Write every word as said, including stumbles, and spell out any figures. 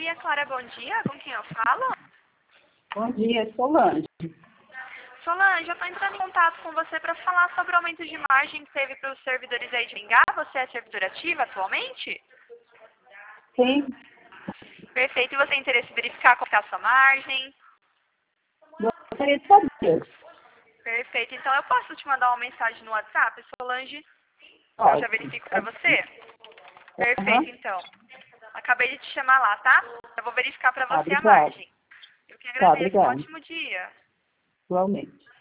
Maria Clara, bom dia. Com quem eu falo? Bom dia, Solange. Solange, eu estou entrando em contato com você para falar sobre o aumento de margem que teve para os servidores aí de Maringá. Você é servidora ativa atualmente? Sim, Perfeito. E você tem interesse em verificar qual que é a sua margem? gostaria de saber. Perfeito. Então, eu posso te mandar uma mensagem no WhatsApp, Solange? Eu Pode. já verifico para você? Aham. Perfeito, então. Acabei de te chamar lá, tá? Eu vou verificar para Tá, você a obrigada. margem. Eu que Tá, agradeço. Um obrigada. ótimo dia. Igualmente.